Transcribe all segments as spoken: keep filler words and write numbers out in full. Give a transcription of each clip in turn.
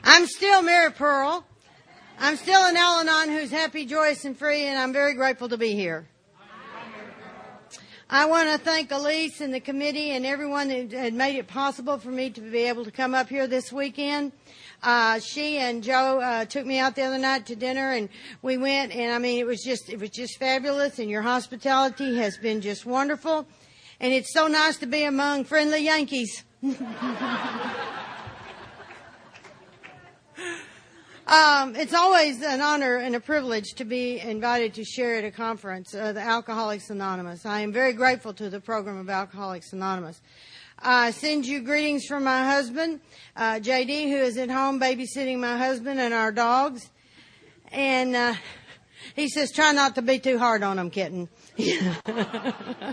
I'm still Mary Pearl. I'm still an Al-Anon who's happy, joyous, and free, and I'm very grateful to be here. I want to thank Elise and the committee and everyone that had made it possible for me to be able to come up here this weekend. Uh, she and Joe uh, took me out the other night to dinner, and we went, and I mean, it was just, it was just fabulous, and your hospitality has been just wonderful, and it's so nice to be among friendly Yankees. Um, it's always an honor and a privilege to be invited to share at a conference, uh, the Alcoholics Anonymous. I am very grateful to the program of Alcoholics Anonymous. I send you greetings from my husband, uh, J D, who is at home babysitting my husband and our dogs. And uh, he says, try not to be too hard on them, kitten. uh,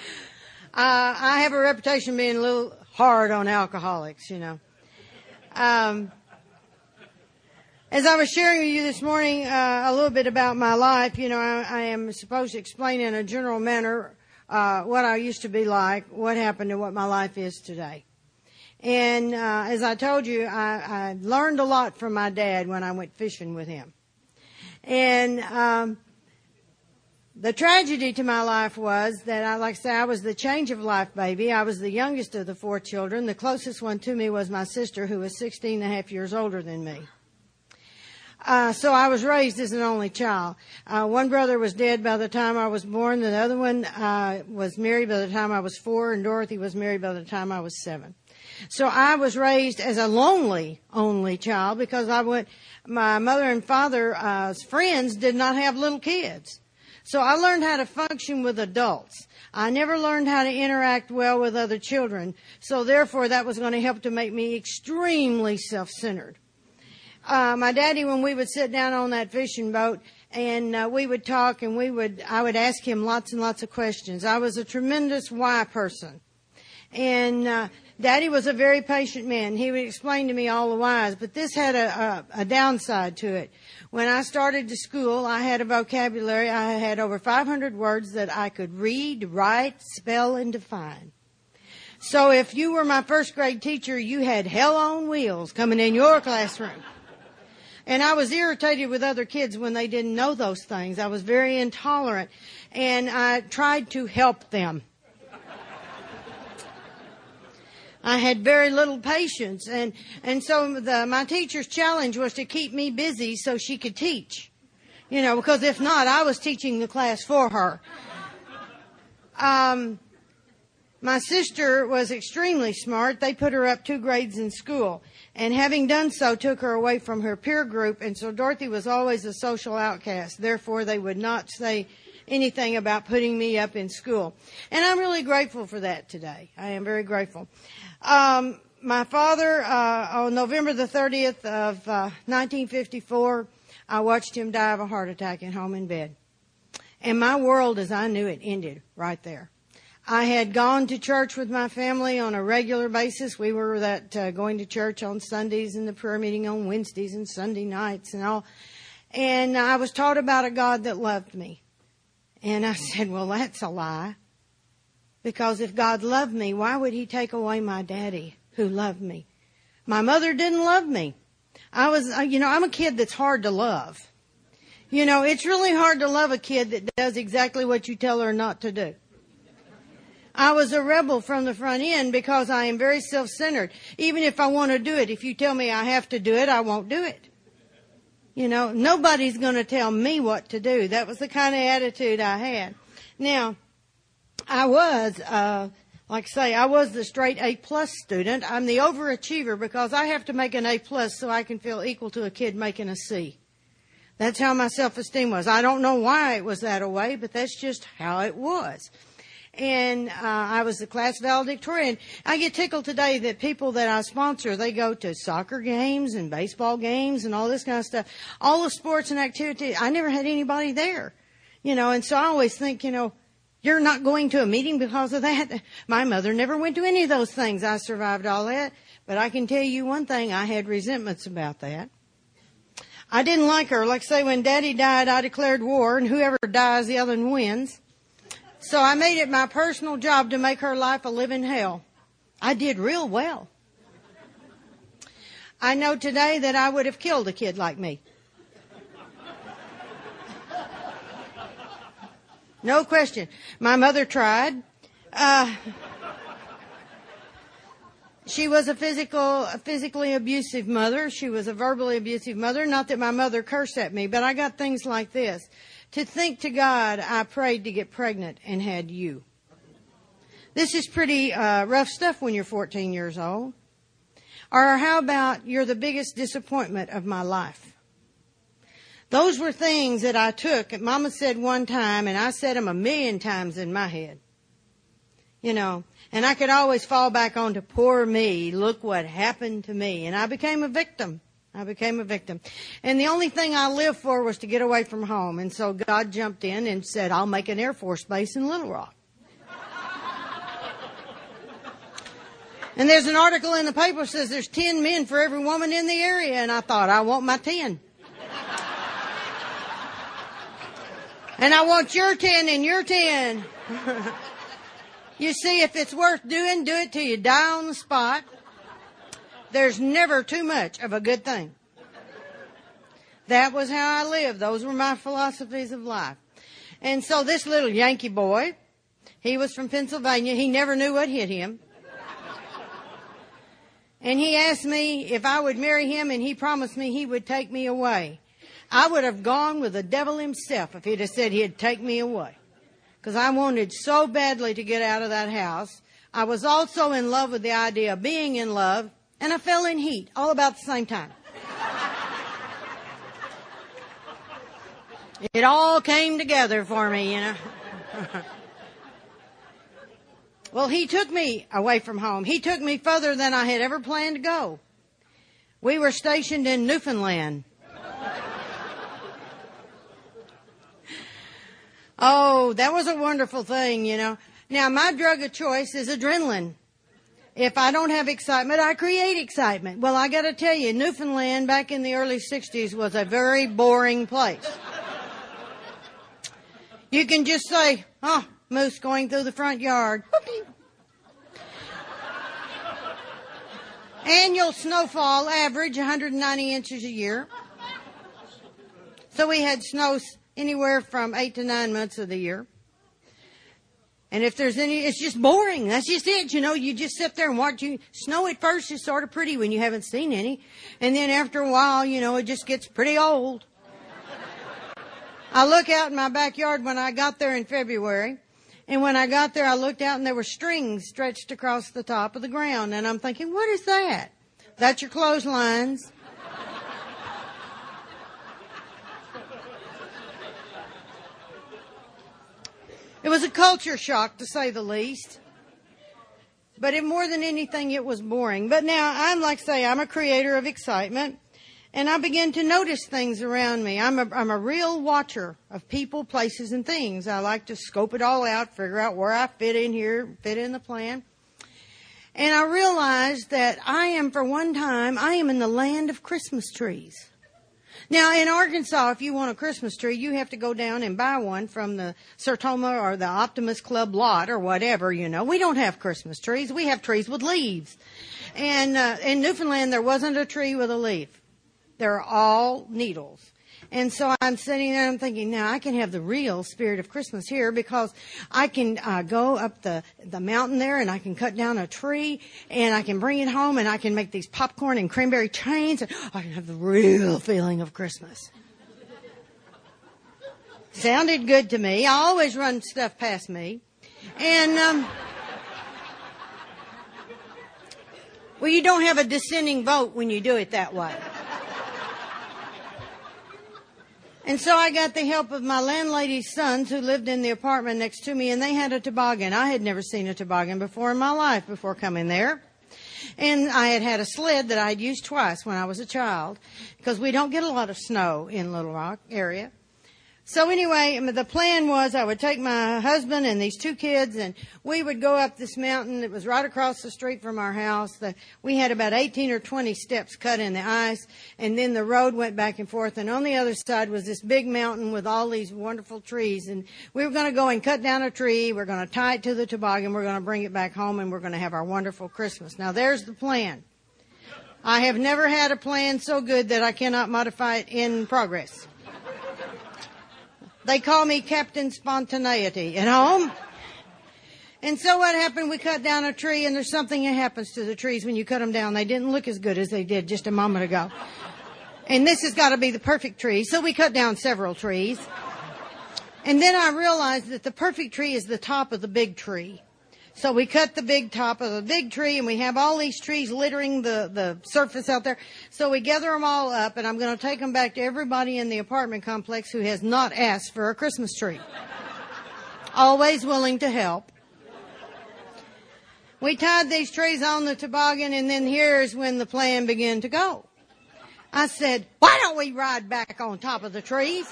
I have a reputation of being a little hard on alcoholics, you know. Um As I was sharing with you this morning uh, a little bit about my life, you know, I, I am supposed to explain in a general manner uh, what I used to be like, what happened, and what my life is today. And uh, as I told you, I, I learned a lot from my dad when I went fishing with him. And um, the tragedy to my life was that, I, like I say, I was the change of life baby. I was the youngest of the four children. The closest one to me was my sister, who was sixteen and a half years older than me. Uh, so I was raised as an only child. Uh, one brother was dead by the time I was born. The other one uh, was married by the time I was four, and Dorothy was married by the time I was seven. So I was raised as a lonely only child because I went, my mother and father's uh, friends did not have little kids. So I learned how to function with adults. I never learned how to interact well with other children. So therefore, that was going to help to make me extremely self-centered. Uh, my daddy, when we would sit down on that fishing boat and uh, we would talk and we would, I would ask him lots and lots of questions. I was a tremendous why person. And uh, Daddy was a very patient man. He would explain to me all the whys, but this had a, a, a downside to it. When I started to school, I had a vocabulary. I had over five hundred words that I could read, write, spell, and define. So if you were my first grade teacher, you had hell on wheels coming in your classroom. And I was irritated with other kids when they didn't know those things. I was very intolerant, and I tried to help them. I had very little patience, and, and so the, my teacher's challenge was to keep me busy so she could teach. You know, because if not, I was teaching the class for her. Um, my sister was extremely smart. They put her up two grades in school, and having done so, took her away from her peer group, and so Dorothy was always a social outcast. Therefore, they would not say anything about putting me up in school. And I'm really grateful for that today. I am very grateful. Um, my father, uh, on November the thirtieth of uh, nineteen fifty-four, I watched him die of a heart attack at home in bed. And my world as I knew it ended right there. I had gone to church with my family on a regular basis. We were that uh, going to church on Sundays and the prayer meeting on Wednesdays and Sunday nights and all. And I was taught about a God that loved me. And I said, well, that's a lie. Because if God loved me, why would he take away my daddy who loved me? My mother didn't love me. I was, you know, I'm a kid that's hard to love. You know, it's really hard to love a kid that does exactly what you tell her not to do. I was a rebel from the front end because I am very self-centered. Even if I want to do it, if you tell me I have to do it, I won't do it. You know, nobody's going to tell me what to do. That was the kind of attitude I had. Now, I was, uh, like I say, I was the straight A-plus student. I'm the overachiever because I have to make an A-plus so I can feel equal to a kid making a C. That's how my self-esteem was. I don't know why it was that way, but that's just how it was. And uh, I was the class valedictorian. I get tickled today that people that I sponsor, they go to soccer games and baseball games and all this kind of stuff. All the sports and activities, I never had anybody there. You know, and so I always think, you know, you're not going to a meeting because of that. My mother never went to any of those things. I survived all that. But I can tell you one thing, I had resentments about that. I didn't like her. Like say when Daddy died, I declared war, and whoever dies, the other one wins. So I made it my personal job to make her life a living hell. I did real well. I know today that I would have killed a kid like me. No question. My mother tried. Uh, she was a physical, a physically abusive mother. She was a verbally abusive mother. Not that my mother cursed at me, but I got things like this. To think to God, I prayed to get pregnant and had you. This is pretty uh, rough stuff when you're fourteen years old. Or how about, you're the biggest disappointment of my life? Those were things that I took. Mama said one time, and I said them a million times in my head. You know, and I could always fall back onto poor me. Look what happened to me. And I became a victim. I became a victim. And the only thing I lived for was to get away from home. And so God jumped in and said, I'll make an Air Force base in Little Rock. And there's an article in the paper that says there's ten men for every woman in the area. And I thought, I want my ten. And I want your ten and your ten. You see, if it's worth doing, do it till you die on the spot. There's never too much of a good thing. That was how I lived. Those were my philosophies of life. And so this little Yankee boy, he was from Pennsylvania. He never knew what hit him. And he asked me if I would marry him, and he promised me he would take me away. I would have gone with the devil himself if he'd have said he'd take me away. Because I wanted so badly to get out of that house. I was also in love with the idea of being in love, and I fell in heat all about the same time. It all came together for me, you know. Well, he took me away from home. He took me further than I had ever planned to go. We were stationed in Newfoundland. Oh, that was a wonderful thing, you know. Now, my drug of choice is adrenaline. If I don't have excitement, I create excitement. Well, I got to tell you, Newfoundland back in the early sixties was a very boring place. You can just say, oh, moose going through the front yard. Annual snowfall average one hundred ninety inches a year. So we had snow anywhere from eight to nine months of the year. And if there's any, it's just boring. That's just it. You know, you just sit there and watch you. Snow at first is sort of pretty when you haven't seen any. And then after a while, you know, it just gets pretty old. I look out in my backyard when I got there in February. And when I got there, I looked out and there were strings stretched across the top of the ground. And I'm thinking, what is that? That's your clotheslines. It was a culture shock, to say the least. But it, more than anything, it was boring. But now, I'm like I say, I'm a creator of excitement. And I begin to notice things around me. I'm a, I'm a real watcher of people, places, and things. I like to scope it all out, figure out where I fit in here, fit in the plan. And I realized that I am, for one time, I am in the land of Christmas trees. Now, in Arkansas, if you want a Christmas tree, you have to go down and buy one from the Sertoma or the Optimist Club lot or whatever, you know. We don't have Christmas trees. We have trees with leaves. And uh, in Newfoundland, there wasn't a tree with a leaf. They're all needles. And so I'm sitting there and I'm thinking, now I can have the real spirit of Christmas here because I can uh, go up the, the mountain there and I can cut down a tree and I can bring it home and I can make these popcorn and cranberry trains and I can have the real feeling of Christmas. Sounded good to me. I always run stuff past me. And, um, well, you don't have a dissenting vote when you do it that way. And so I got the help of my landlady's sons who lived in the apartment next to me, and they had a toboggan. I had never seen a toboggan before in my life before coming there. And I had had a sled that I had used twice when I was a child because we don't get a lot of snow in Little Rock area. So anyway, the plan was I would take my husband and these two kids and we would go up this mountain that was right across the street from our house. The, we had about eighteen or twenty steps cut in the ice and then the road went back and forth and on the other side was this big mountain with all these wonderful trees and we were going to go and cut down a tree. We're going to tie it to the toboggan. We're going to bring it back home and we're going to have our wonderful Christmas. Now there's the plan. I have never had a plan so good that I cannot modify it in progress. They call me Captain Spontaneity at home. And so what happened, we cut down a tree, and there's something that happens to the trees when you cut them down. They didn't look as good as they did just a moment ago. And this has got to be the perfect tree. So we cut down several trees. And then I realized that the perfect tree is the top of the big tree. So we cut the big top of the big tree, and we have all these trees littering the, the surface out there. So we gather them all up, and I'm going to take them back to everybody in the apartment complex who has not asked for a Christmas tree. Always willing to help. We tied these trees on the toboggan, and then here's when the plan began to go. I said, why don't we ride back on top of the trees?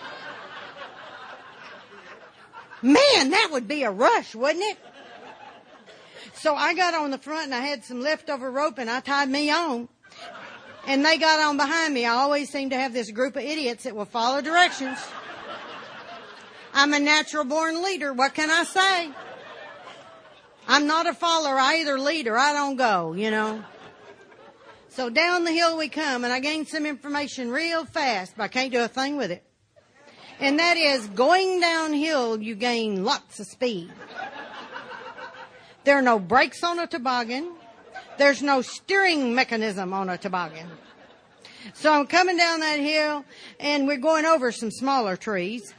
Man, that would be a rush, wouldn't it? So I got on the front, and I had some leftover rope, and I tied me on. And they got on behind me. I always seem to have this group of idiots that will follow directions. I'm a natural-born leader. What can I say? I'm not a follower. I either lead or I don't go, you know. So down the hill we come, and I gained some information real fast, but I can't do a thing with it. And that is, going downhill, you gain lots of speed. There are no brakes on a toboggan. There's no steering mechanism on a toboggan. So I'm coming down that hill, and we're going over some smaller trees.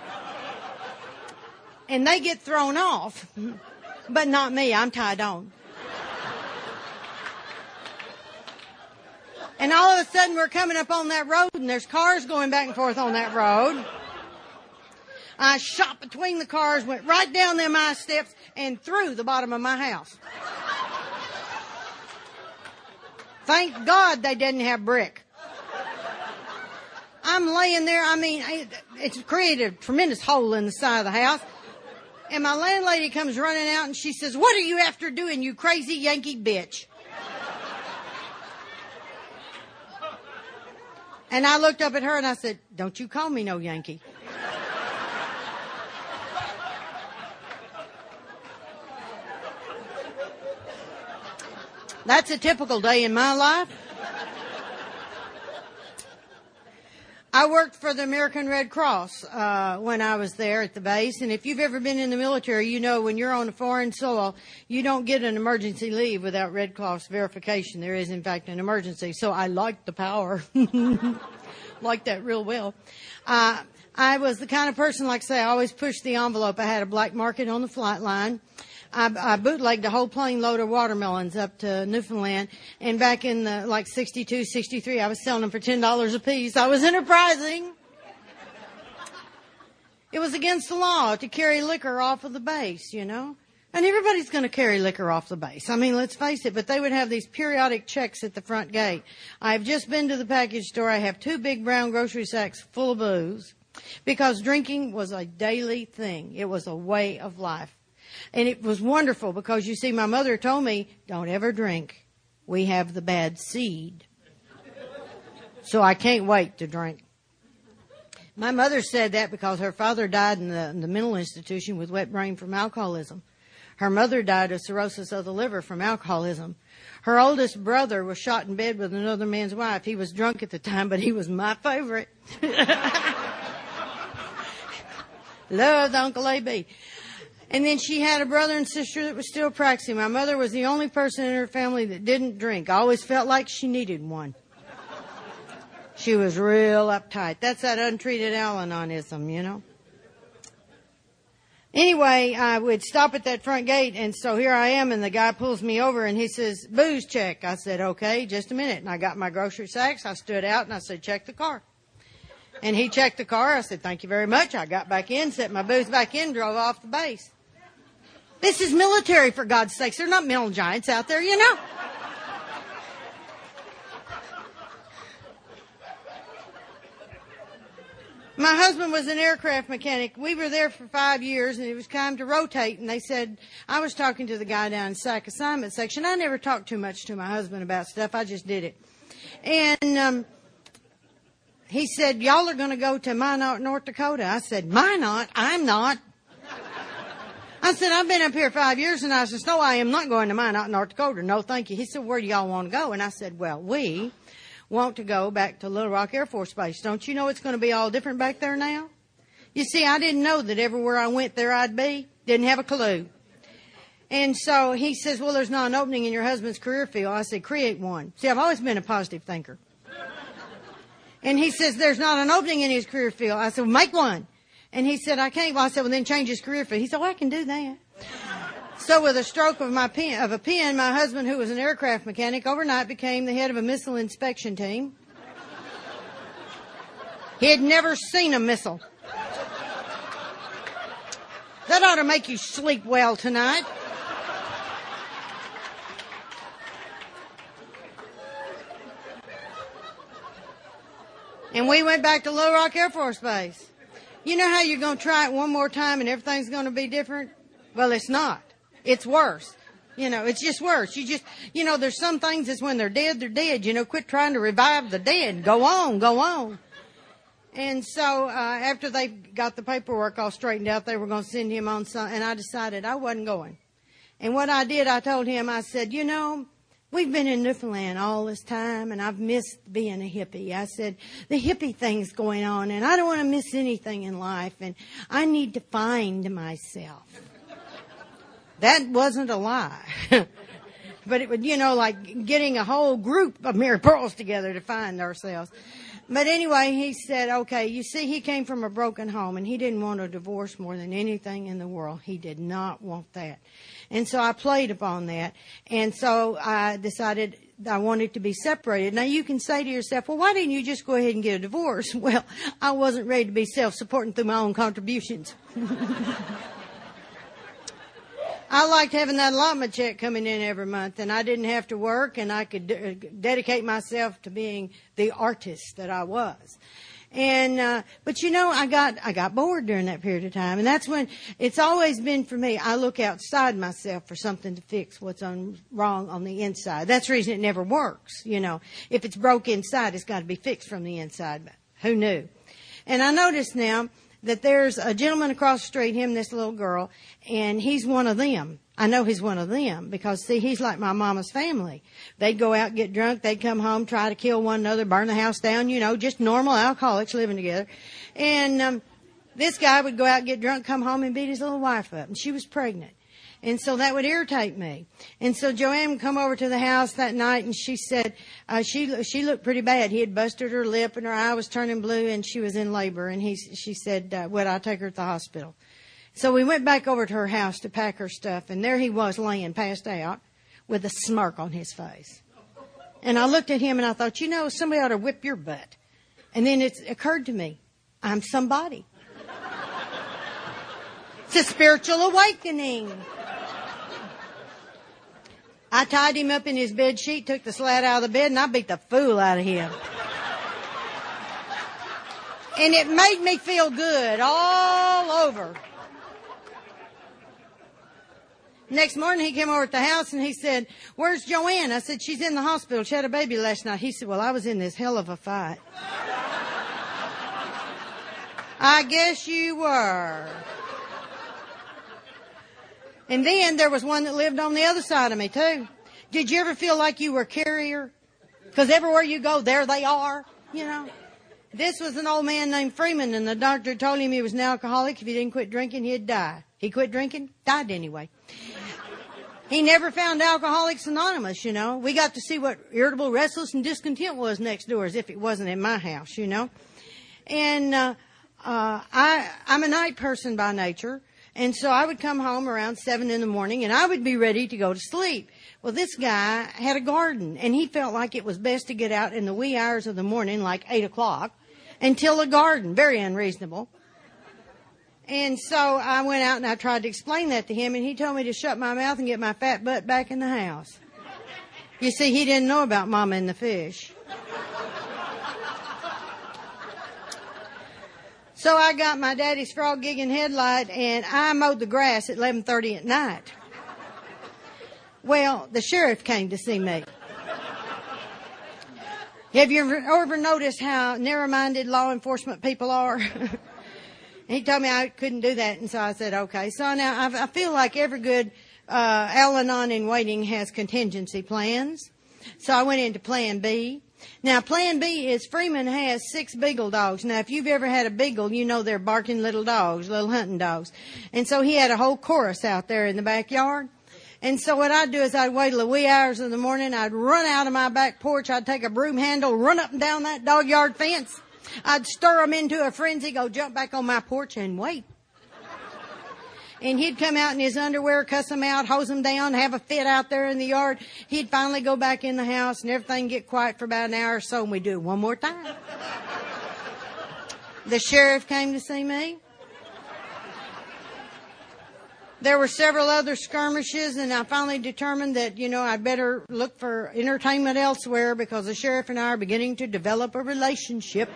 And they get thrown off, but not me. I'm tied on. And all of a sudden, we're coming up on that road, and there's cars going back and forth on that road. I shot between the cars, went right down them ice steps, and through the bottom of my house. Thank God they didn't have brick. I'm laying there, I mean, it's created a tremendous hole in the side of the house. And my landlady comes running out, and she says, what are you after doing, you crazy Yankee bitch? And I looked up at her, and I said, don't you call me no Yankee. That's a typical day in my life. I worked for the American Red Cross uh, when I was there at the base. And if you've ever been in the military, you know when you're on a foreign soil, you don't get an emergency leave without Red Cross verification. There is, in fact, an emergency. So I liked the power. Liked that real well. Uh, I was the kind of person, like I say, I always pushed the envelope. I had a black market on the flight line. I, I bootlegged a whole plane load of watermelons up to Newfoundland, and back in the, like sixty-two, sixty-three, I was selling them for ten dollars a piece. I was enterprising. It was against the law to carry liquor off of the base, you know. And everybody's going to carry liquor off the base. I mean, let's face it, but they would have these periodic checks at the front gate. I've just been to the package store. I have two big brown grocery sacks full of booze because drinking was a daily thing. It was a way of life. And it was wonderful because, you see, my mother told me, don't ever drink. We have the bad seed. So I can't wait to drink. My mother said that because her father died in the, in the mental institution with wet brain from alcoholism. Her mother died of cirrhosis of the liver from alcoholism. Her oldest brother was shot in bed with another man's wife. He was drunk at the time, but he was my favorite. Loved Uncle A B. And then she had a brother and sister that was still practicing. My mother was the only person in her family that didn't drink. I always felt like she needed one. She was real uptight. That's that untreated Al-Anonism, you know. Anyway, I would stop at that front gate, and so here I am, and the guy pulls me over, and he says, booze check. I said, okay, just a minute. And I got my grocery sacks. I stood out, and I said, check the car. And he checked the car. I said, thank you very much. I got back in, set my booze back in, drove off the base. This is military, for God's sakes. They're not mental giants out there, you know. My husband was an aircraft mechanic. We were there for five years, and it was time to rotate. And they said, I was talking to the guy down in SAC assignment section. I never talked too much to my husband about stuff. I just did it. And um, he said, y'all are going to go to Minot, North Dakota. I said, Minot? I'm not. I I said, I've been up here five years, and I said, no, I am not going to mine out in North Dakota. No, thank you. He said, where do y'all want to go? And I said, well, we want to go back to Little Rock Air Force Base. Don't you know it's going to be all different back there now? You see, I didn't know that everywhere I went there I'd be. Didn't have a clue. And so he says, well, there's not an opening in your husband's career field. I said, create one. See, I've always been a positive thinker. And he says, there's not an opening in his career field. I said, well, make one. And he said, I can't. Well, I said, well, then change his career field. He said, well, I can do that. So with a stroke of my pen, of a pen, my husband, who was an aircraft mechanic, overnight became the head of a missile inspection team. He had never seen a missile. That ought to make you sleep well tonight. And we went back to Little Rock Air Force Base. You know how you're going to try it one more time and everything's going to be different? Well, it's not. It's worse. You know, it's just worse. You just, you know, there's some things that's when they're dead, they're dead. You know, quit trying to revive the dead. Go on, go on. And so uh, after they got the paperwork all straightened out, they were going to send him on some, and I decided I wasn't going. And what I did, I told him, I said, you know, we've been in Newfoundland all this time, and I've missed being a hippie. I said, the hippie thing's going on, and I don't want to miss anything in life, and I need to find myself. That wasn't a lie. But it would, you know, like getting a whole group of Mary Pearls together to find ourselves. But anyway, he said, okay, you see, he came from a broken home, and he didn't want a divorce more than anything in the world. He did not want that. And so I played upon that. And so I decided I wanted to be separated. Now, you can say to yourself, well, why didn't you just go ahead and get a divorce? Well, I wasn't ready to be self-supporting through my own contributions. I liked having that allotment check coming in every month, and I didn't have to work, and I could de- dedicate myself to being the artist that I was. And uh but you know, I got I got bored during that period of time, and that's when it's always been for me. I look outside myself for something to fix what's on wrong on the inside. That's the reason it never works. You know, if it's broke inside, it's got to be fixed from the inside. But who knew? And I notice now that there's a gentleman across the street, him and this little girl, and he's one of them. I know he's one of them because, see, he's like my mama's family. They'd go out, get drunk, they'd come home, try to kill one another, burn the house down, you know, just normal alcoholics living together. And um, this guy would go out, get drunk, come home, and beat his little wife up, and she was pregnant. And so that would irritate me. And so Joanne would come over to the house that night, and she said uh, she she looked pretty bad. He had busted her lip, and her eye was turning blue, and she was in labor. And he she said, uh, would I take her to the hospital? So we went back over to her house to pack her stuff, and there he was laying passed out with a smirk on his face. And I looked at him, and I thought, you know, somebody ought to whip your butt. And then it occurred to me, I'm somebody. It's a spiritual awakening. I tied him up in his bed sheet, took the slat out of the bed, and I beat the fool out of him. And it made me feel good all over. Next morning, he came over at the house, and he said, where's Joanne? I said, she's in the hospital. She had a baby last night. He said, well, I was in this hell of a fight. I guess you were. And then there was one that lived on the other side of me, too. Did you ever feel like you were a carrier? Because everywhere you go, there they are, you know. This was an old man named Freeman, and the doctor told him he was an alcoholic. If he didn't quit drinking, he'd die. He quit drinking, died anyway. He never found Alcoholics Anonymous, you know. We got to see what irritable, restless, and discontent was next door, as if it wasn't in my house, you know. And uh, uh, I, I'm a night person by nature. And so I would come home around seven in the morning, and I would be ready to go to sleep. Well, this guy had a garden, and he felt like it was best to get out in the wee hours of the morning, like eight o'clock, and till the garden. Very unreasonable. And so I went out and I tried to explain that to him, and he told me to shut my mouth and get my fat butt back in the house. You see, he didn't know about Mama and the fish. So I got my daddy's frog gig and headlight, and I mowed the grass at eleven thirty at night. Well, the sheriff came to see me. Have you ever, ever noticed how narrow-minded law enforcement people are? And he told me I couldn't do that, and so I said, okay. So now I, I feel like every good uh, Al-Anon in waiting has contingency plans. So I went into Plan B. Now, Plan B is Freeman has six beagle dogs. Now, if you've ever had a beagle, you know they're barking little dogs, little hunting dogs. And so he had a whole chorus out there in the backyard. And so what I'd do is I'd wait till the wee hours of the morning. I'd run out of my back porch. I'd take a broom handle, run up and down that dog yard fence. I'd stir them into a frenzy, go jump back on my porch and wait. And he'd come out in his underwear, cuss them out, hose them down, have a fit out there in the yard. He'd finally go back in the house and everything get quiet for about an hour or so, and we'd do it one more time. The sheriff came to see me. There were several other skirmishes, and I finally determined that, you know, I'd better look for entertainment elsewhere because the sheriff and I are beginning to develop a relationship.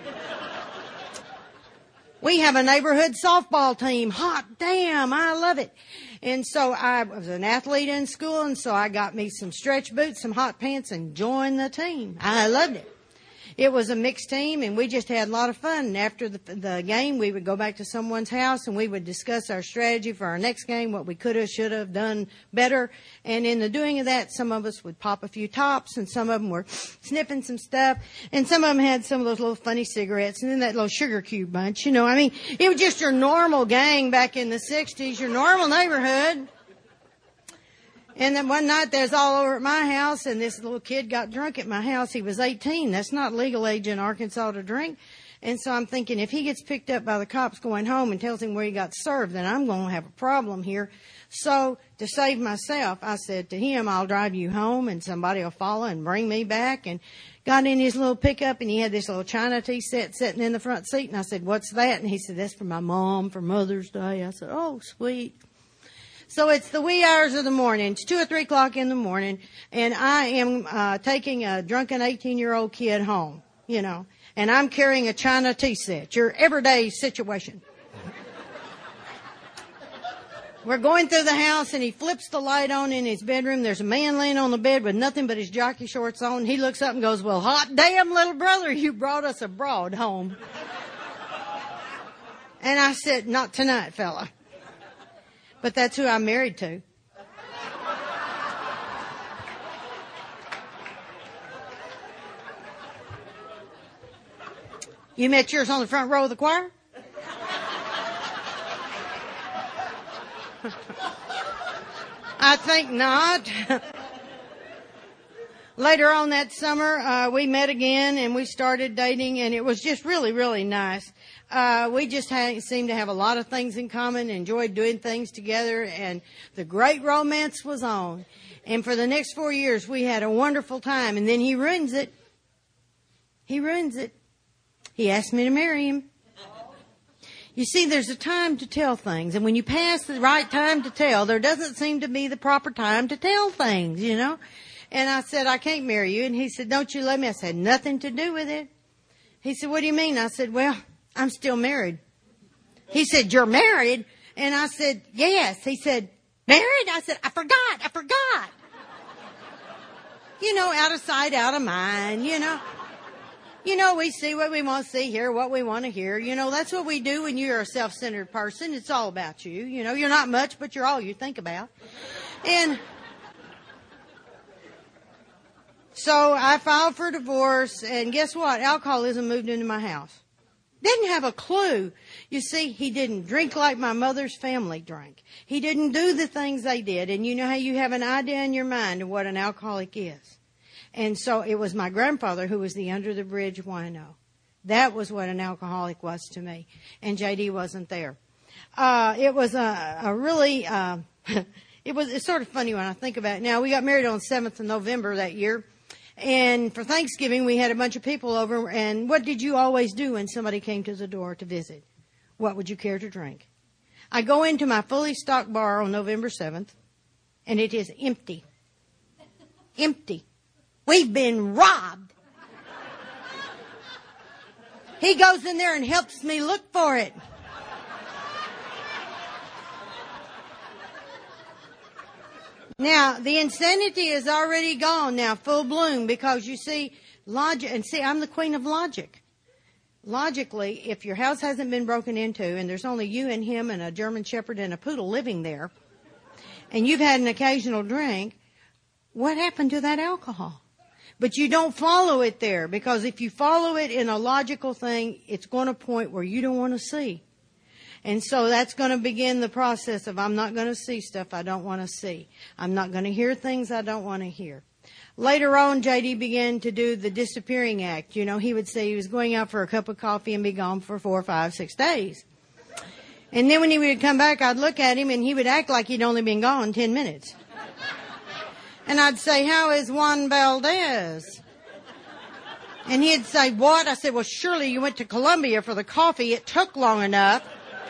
We have a neighborhood softball team. Hot damn, I love it. And so I was an athlete in school, and so I got me some stretch boots, some hot pants, and joined the team. I loved it. It was a mixed team, and we just had a lot of fun. And after the, the game, we would go back to someone's house, and we would discuss our strategy for our next game, what we could have, should have done better. And in the doing of that, some of us would pop a few tops, and some of them were sniffing some stuff, and some of them had some of those little funny cigarettes, and then that little sugar cube bunch. You know, I mean, it was just your normal gang back in the sixties, your normal neighborhood. And then one night, there's all over at my house, and this little kid got drunk at my house. He was eighteen. That's not legal age in Arkansas to drink. And so I'm thinking, if he gets picked up by the cops going home and tells him where he got served, then I'm going to have a problem here. So to save myself, I said to him, I'll drive you home, and somebody will follow and bring me back. And got in his little pickup, and he had this little China tea set sitting in the front seat. And I said, what's that? And he said, that's for my mom for Mother's Day. I said, oh, sweet. So it's the wee hours of the morning. It's two or three o'clock in the morning, and I am uh, taking a drunken eighteen-year-old kid home, you know, and I'm carrying a China tea set, your everyday situation. We're going through the house, and he flips the light on in his bedroom. There's a man laying on the bed with nothing but his jockey shorts on. He looks up and goes, well, hot damn, little brother, you brought us a broad home. And I said, not tonight, fella. But that's who I'm married to. You met yours on the front row of the choir? I think not. Later on that summer, uh, we met again and we started dating, and it was just really, really nice. Uh, we just had, seemed to have a lot of things in common, enjoyed doing things together, and the great romance was on. And for the next four years, we had a wonderful time, and then he ruins it. He ruins it. He asked me to marry him. You see, there's a time to tell things, and when you pass the right time to tell, there doesn't seem to be the proper time to tell things, you know. And I said, I can't marry you. And he said, don't you let me? I said, nothing to do with it. He said, what do you mean? I said, well, I'm still married. He said, you're married? And I said, yes. He said, married? I said, I forgot, I forgot. You know, out of sight, out of mind, you know. You know, we see what we want to see, hear what we want to hear. You know, that's what we do when you're a self-centered person. It's all about you. You know, you're not much, but you're all you think about. And so I filed for divorce, and guess what? Alcoholism moved into my house. Didn't have a clue. You see, he didn't drink like my mother's family drank. He didn't do the things they did. And you know how you have an idea in your mind of what an alcoholic is. And so it was my grandfather who was the under the bridge wino. That was what an alcoholic was to me. And J D wasn't there. Uh, it was a, a really, uh, it was, it's sort of funny when I think about it. Now, we got married on the seventh of November that year. And for Thanksgiving, we had a bunch of people over. And what did you always do when somebody came to the door to visit? What would you care to drink? I go into my fully stocked bar on November seventh, and it is empty. Empty. We've been robbed. He goes in there and helps me look for it. Now, the insanity is already gone now, full bloom, because you see, logic, and see, I'm the queen of logic. logically, if your house hasn't been broken into and there's only you and him and a German Shepherd and a poodle living there, and you've had an occasional drink, what happened to that alcohol? But you don't follow it there, because if you follow it in a logical thing, it's going to point where you don't want to see. And so that's going to begin the process of, I'm not going to see stuff I don't want to see. I'm not going to hear things I don't want to hear. Later on, J D began to do the disappearing act. You know, he would say he was going out for a cup of coffee and be gone for four, five, six days. And then when he would come back, I'd look at him and he would act like he'd only been gone ten minutes. And I'd say, how is Juan Valdez? And he'd say, what? I said, well, surely you went to Colombia for the coffee. It took long enough.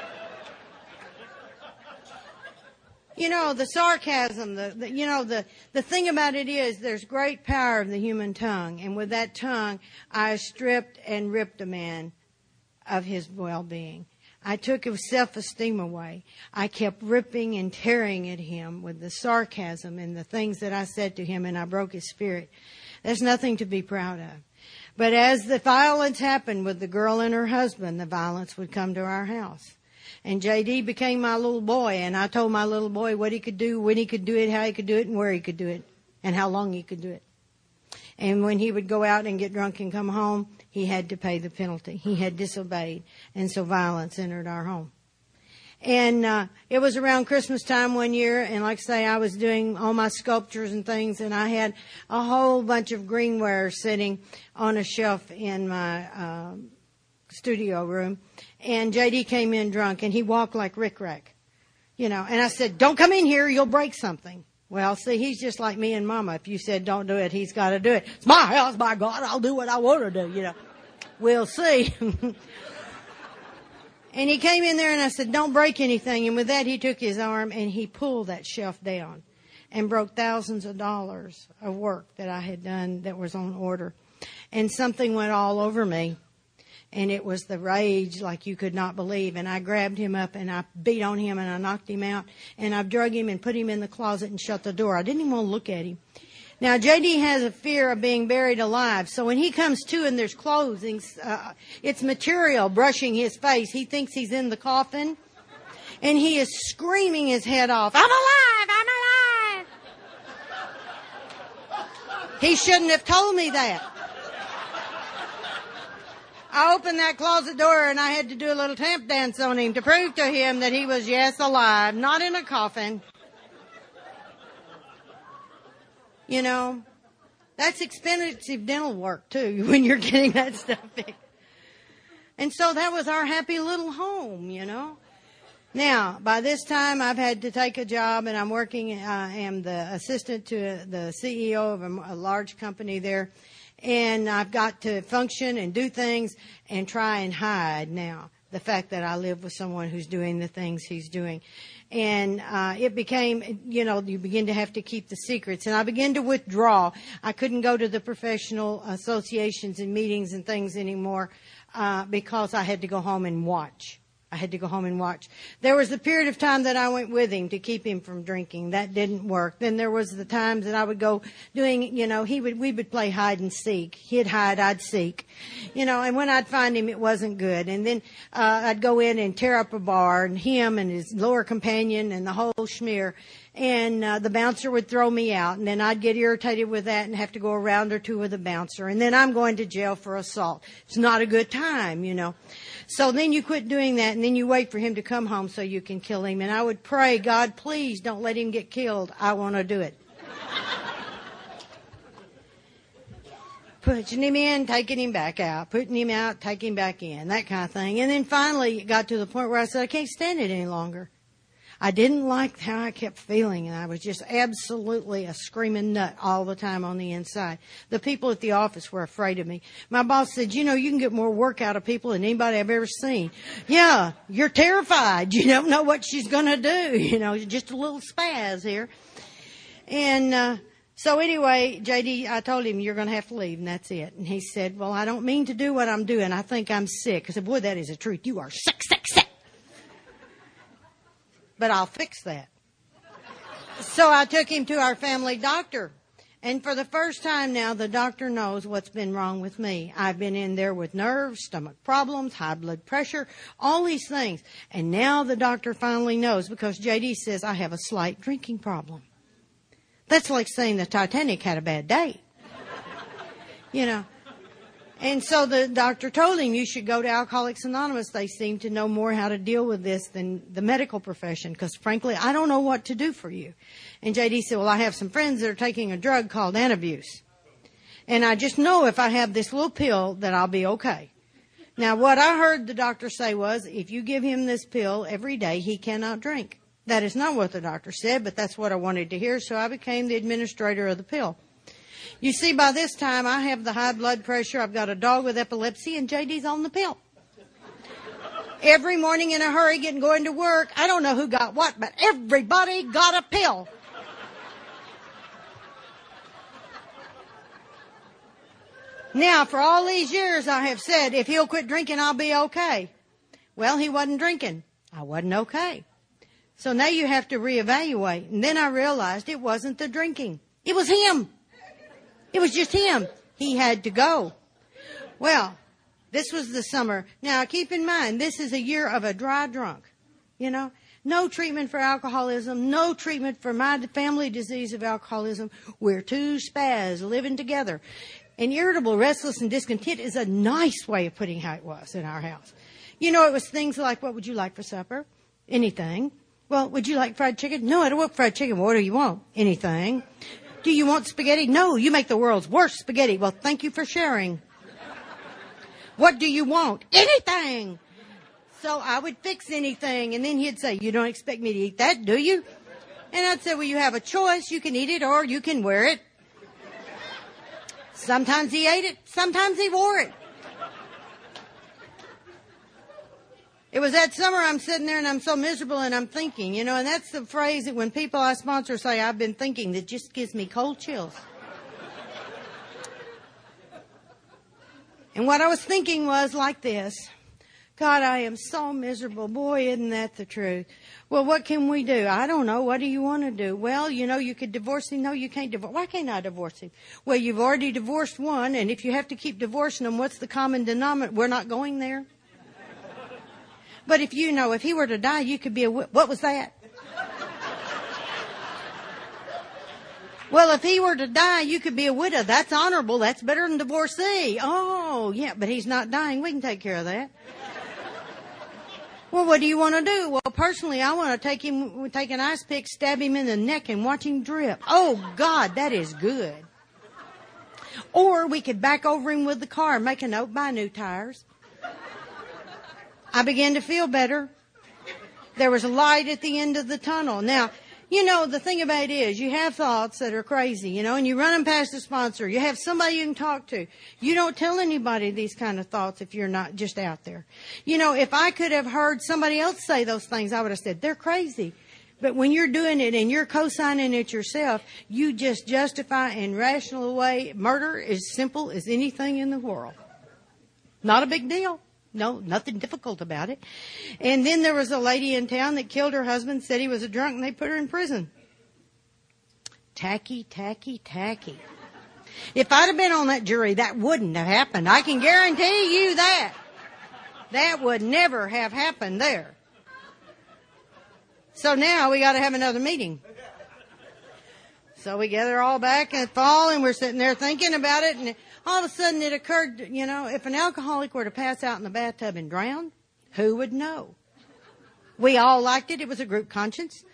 You know, the sarcasm, the, the you know, the, the thing about it is there's great power in the human tongue. And with that tongue, I stripped and ripped a man of his well-being. I took his self-esteem away. I kept ripping and tearing at him with the sarcasm and the things that I said to him, and I broke his spirit. There's nothing to be proud of. But as the violence happened with the girl and her husband, the violence would come to our house. And J D became my little boy, and I told my little boy what he could do, when he could do it, how he could do it, and where he could do it, and how long he could do it. And when he would go out and get drunk and come home, he had to pay the penalty. He had disobeyed, and so violence entered our home. And uh, it was around Christmas time one year, and like I say, I was doing all my sculptures and things, and I had a whole bunch of greenware sitting on a shelf in my uh, studio room. And J D came in drunk, and he walked like Rick Rack, you know. And I said, don't come in here, you'll break something. Well, see, he's just like me and Mama. If you said don't do it, he's got to do it. It's my house, by God, I'll do what I want to do, you know. We'll see. And he came in there, and I said, don't break anything. And with that, he took his arm, and he pulled that shelf down and broke thousands of dollars of work that I had done that was on order. And something went all over me. And it was the rage like you could not believe. And I grabbed him up and I beat on him and I knocked him out. And I drug him and put him in the closet and shut the door. I didn't even want to look at him. Now, J D has a fear of being buried alive. So when he comes to and there's clothing, uh, it's material brushing his face. He thinks he's in the coffin. And he is screaming his head off. I'm alive! I'm alive! He shouldn't have told me that. I opened that closet door and I had to do a little tap dance on him to prove to him that he was, yes, alive, not in a coffin. You know, that's expensive dental work, too, when you're getting that stuff fixed. And so that was our happy little home, you know. Now, by this time, I've had to take a job, and I'm working, I am the assistant to the C E O of a, a large company there. And I've got to function and do things and try and hide now the fact that I live with someone who's doing the things he's doing. And uh, it became, you know, you begin to have to keep the secrets. And I began to withdraw. I couldn't go to the professional associations and meetings and things anymore uh, because I had to go home and watch. I had to go home and watch. There was a period of time that I went with him to keep him from drinking. That didn't work. Then there was the times that I would go doing, you know, he would, we would play hide and seek. He'd hide, I'd seek. You know, and when I'd find him, it wasn't good. And then, uh, I'd go in and tear up a bar, and him and his lower companion and the whole schmear. And, uh, the bouncer would throw me out, and then I'd get irritated with that and have to go a round or two with the bouncer. And then I'm going to jail for assault. It's not a good time, you know. So then you quit doing that, and then you wait for him to come home so you can kill him. And I would pray, God, please don't let him get killed. I want to do it. Putting him in, taking him back out. Putting him out, taking him back in. That kind of thing. And then finally it got to the point where I said, I can't stand it any longer. I didn't like how I kept feeling, and I was just absolutely a screaming nut all the time on the inside. The people at the office were afraid of me. My boss said, you know, you can get more work out of people than anybody I've ever seen. Yeah, you're terrified. You don't know what she's going to do. You know, just a little spaz here. And uh, so anyway, J D, I told him, you're going to have to leave, and that's it. And he said, well, I don't mean to do what I'm doing. I think I'm sick. I said, boy, that is the truth. You are sick, sick, sick. But I'll fix that. So I took him to our family doctor. And for the first time now, the doctor knows what's been wrong with me. I've been in there with nerves, stomach problems, high blood pressure, all these things. And now the doctor finally knows because J D says I have a slight drinking problem. That's like saying the Titanic had a bad day. You know. And so the doctor told him, you should go to Alcoholics Anonymous. They seem to know more how to deal with this than the medical profession because, frankly, I don't know what to do for you. And J D said, well, I have some friends that are taking a drug called Antabuse. And I just know if I have this little pill that I'll be okay. Now, what I heard the doctor say was, if you give him this pill every day, he cannot drink. That is not what the doctor said, but that's what I wanted to hear, so I became the administrator of the pill. You see, by this time, I have the high blood pressure, I've got a dog with epilepsy, and J D's on the pill. Every morning in a hurry, getting going to work. I don't know who got what, but everybody got a pill. Now, for all these years, I have said, if he'll quit drinking, I'll be okay. Well, he wasn't drinking. I wasn't okay. So now you have to reevaluate. And then I realized it wasn't the drinking. It was him. It was just him. He had to go. Well, this was the summer. Now, keep in mind, this is a year of a dry drunk. You know, no treatment for alcoholism, no treatment for my family disease of alcoholism. We're two spaz living together. And irritable, restless, and discontent is a nice way of putting how it was in our house. You know, it was things like, what would you like for supper? Anything. Well, would you like fried chicken? No, I don't want fried chicken. What do you want? Anything. Do you want spaghetti? No, you make the world's worst spaghetti. Well, thank you for sharing. What do you want? Anything. So I would fix anything, and then he'd say, you don't expect me to eat that, do you? And I'd say, well, you have a choice. You can eat it or you can wear it. Sometimes he ate it. Sometimes he wore it. It was that summer I'm sitting there and I'm so miserable and I'm thinking, you know, and that's the phrase that when people I sponsor say, I've been thinking, that just gives me cold chills. And what I was thinking was like this. God, I am so miserable. Boy, isn't that the truth? Well, what can we do? I don't know. What do you want to do? Well, you know, you could divorce him. No, you can't divorce. Why can't I divorce him? Well, you've already divorced one, and if you have to keep divorcing them, what's the common denominator? We're not going there. But if you know, if he were to die, you could be a, what was that? Well, if he were to die, you could be a widow. That's honorable. That's better than divorcee. Oh, yeah, but he's not dying. We can take care of that. Well, what do you want to do? Well, personally, I want to take him, take an ice pick, stab him in the neck, and watch him drip. Oh, God, that is good. Or we could back over him with the car, make a note, buy new tires. I began to feel better. There was a light at the end of the tunnel. Now, you know, the thing about it is you have thoughts that are crazy, you know, and you run them past the sponsor. You have somebody you can talk to. You don't tell anybody these kind of thoughts if you're not just out there. You know, if I could have heard somebody else say those things, I would have said, they're crazy. But when you're doing it and you're co-signing it yourself, you just justify in rational way. Murder is simple as anything in the world. Not a big deal. No, nothing difficult about it. And then there was a lady in town that killed her husband, said he was a drunk, and they put her in prison. Tacky, tacky, tacky. If I'd have been on that jury, that wouldn't have happened. I can guarantee you that. That would never have happened there. So now we got to have another meeting. So we gather all back in the fall, and we're sitting there thinking about it, and all of a sudden it occurred, you know, if an alcoholic were to pass out in the bathtub and drown, who would know? We all liked it. It was a group conscience.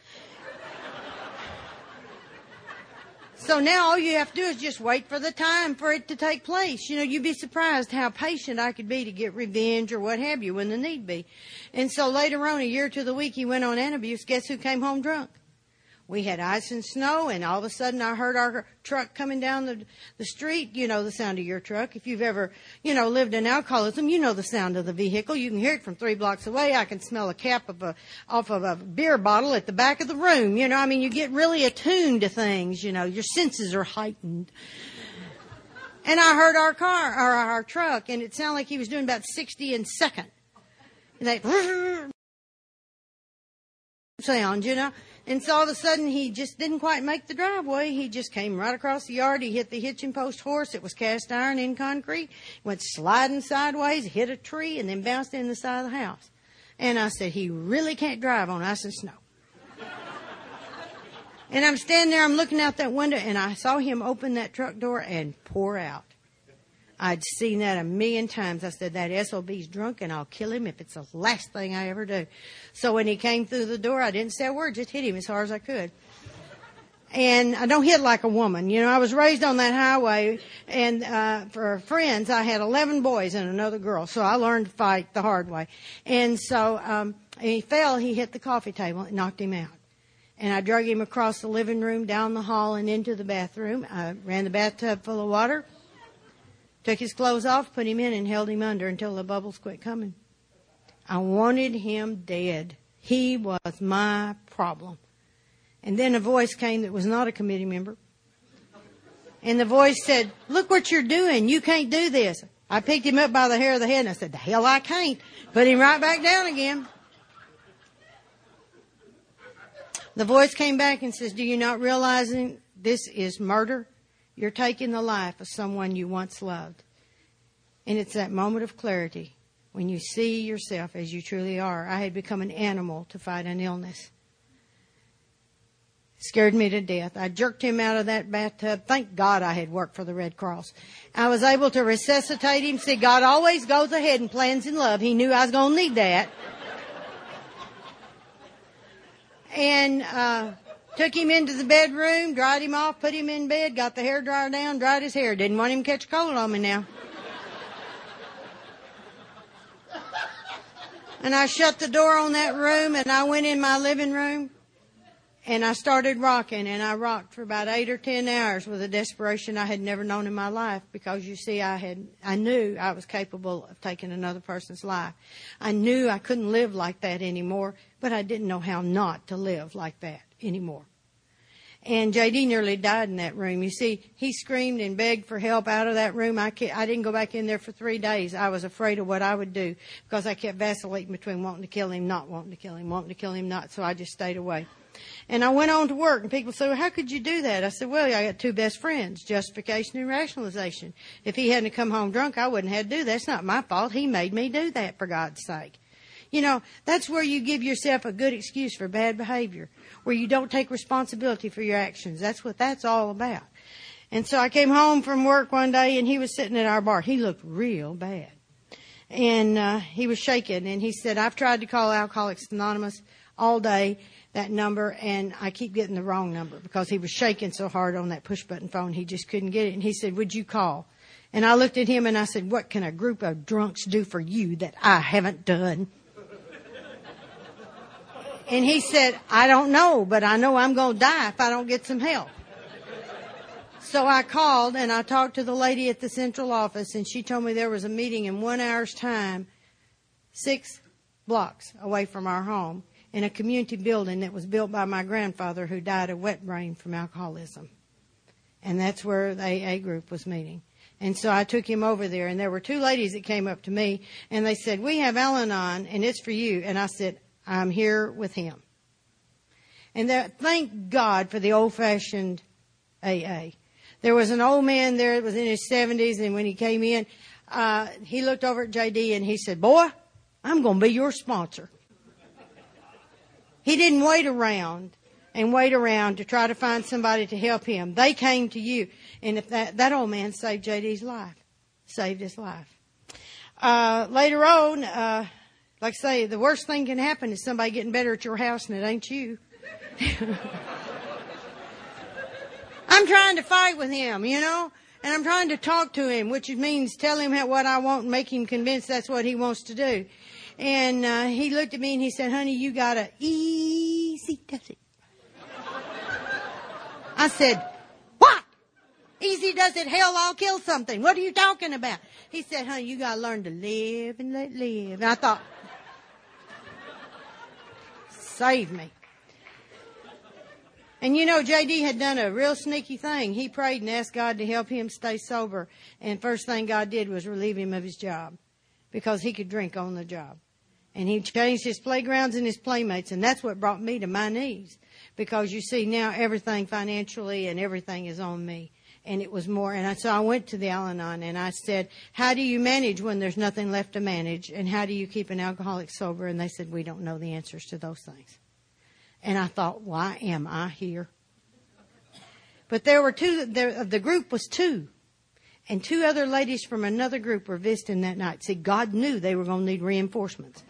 So now all you have to do is just wait for the time for it to take place. You know, you'd be surprised how patient I could be to get revenge or what have you when the need be. And so later on, a year to the week, he went on Antabuse. Guess who came home drunk? We had ice and snow, and all of a sudden I heard our truck coming down the, the street. You know the sound of your truck. If you've ever, you know, lived in alcoholism, you know the sound of the vehicle. You can hear it from three blocks away. I can smell a cap of a, off of a beer bottle at the back of the room. You know, I mean, you get really attuned to things, you know. Your senses are heightened. And I heard our car, or our truck, and it sounded like he was doing about sixty in a second. And they... sound, you know. And so all of a sudden, he just didn't quite make the driveway. He just came right across the yard. He hit the hitching post horse. It was cast iron in concrete. Went sliding sideways, hit a tree, and then bounced in the side of the house. And I said, he really can't drive on ice and snow. And I'm standing there, I'm looking out that window, and I saw him open that truck door and pour out. I'd seen that a million times. I said, that S O B's drunk, and I'll kill him if it's the last thing I ever do. So when he came through the door, I didn't say a word, just hit him as hard as I could. And I don't hit like a woman. You know, I was raised on that highway, and uh for friends, I had eleven boys and another girl, so I learned to fight the hard way. And so um he fell, he hit the coffee table and knocked him out. And I drug him across the living room, down the hall, and into the bathroom. I ran the bathtub full of water. Took his clothes off, put him in, and held him under until the bubbles quit coming. I wanted him dead. He was my problem. And then a voice came that was not a committee member. And the voice said, look what you're doing. You can't do this. I picked him up by the hair of the head, and I said, the hell I can't. Put him right back down again. The voice came back and says, do you not realize this is murder? You're taking the life of someone you once loved. And it's that moment of clarity when you see yourself as you truly are. I had become an animal to fight an illness. It scared me to death. I jerked him out of that bathtub. Thank God I had worked for the Red Cross. I was able to resuscitate him. See, God always goes ahead and plans in love. He knew I was going to need that. And uh took him into the bedroom, dried him off, put him in bed, got the hairdryer down, dried his hair. Didn't want him to catch cold on me now. And I shut the door on that room, and I went in my living room, and I started rocking, and I rocked for about eight or ten hours with a desperation I had never known in my life, because you see, I had, I knew I was capable of taking another person's life. I knew I couldn't live like that anymore, but I didn't know how not to live like that anymore. And J D nearly died in that room. You see, he screamed and begged for help out of that room. I, I didn't go back in there for three days. I was afraid of what I would do, because I kept vacillating between wanting to kill him, not wanting to kill him, wanting to kill him, not. So I just stayed away. And I went on to work, and people said, well, how could you do that? I said, well, I got two best friends, justification and rationalization. If he hadn't come home drunk, I wouldn't have to do that. It's not my fault. He made me do that, for God's sake. You know, that's where you give yourself a good excuse for bad behavior, where you don't take responsibility for your actions. That's what that's all about. And so I came home from work one day, and he was sitting at our bar. He looked real bad. And uh, he was shaking, and he said, I've tried to call Alcoholics Anonymous all day, that number, and I keep getting the wrong number, because he was shaking so hard on that push-button phone, he just couldn't get it. And he said, would you call? And I looked at him, and I said, what can a group of drunks do for you that I haven't done? And he said, I don't know, but I know I'm going to die if I don't get some help. So I called, and I talked to the lady at the central office, and she told me there was a meeting in one hour's time, six blocks away from our home, in a community building that was built by my grandfather, who died of wet brain from alcoholism. And that's where the A A group was meeting. And so I took him over there, and there were two ladies that came up to me, and they said, we have Al-Anon, and it's for you. And I said, I'm here with him. And there, thank God for the old-fashioned A A. There was an old man there that was in his seventies, and when he came in, uh, he looked over at J D, and he said, boy, I'm going to be your sponsor. He didn't wait around and wait around to try to find somebody to help him. They came to you. And if that, that old man saved J D's life, saved his life. Uh, later on, uh, like I say, the worst thing can happen is somebody getting better at your house, and it ain't you. I'm trying to fight with him, you know, and I'm trying to talk to him, which means tell him how, what I want and make him convinced that's what he wants to do. And uh, he looked at me and he said, honey, you got to easy does it. I said, what? Easy does it? Hell, I'll kill something. What are you talking about? He said, honey, you got to learn to live and let live. And I thought, save me. And you know, J D had done a real sneaky thing. He prayed and asked God to help him stay sober. And first thing God did was relieve him of his job, because he could drink on the job. And he changed his playgrounds and his playmates, and that's what brought me to my knees. Because you see, now everything financially and everything is on me. And it was more, and I, so I went to the Al-Anon and I said, how do you manage when there's nothing left to manage? And how do you keep an alcoholic sober? And they said, we don't know the answers to those things. And I thought, why am I here? But there were two, there, the group was two. And two other ladies from another group were visiting that night. See, God knew they were going to need reinforcements.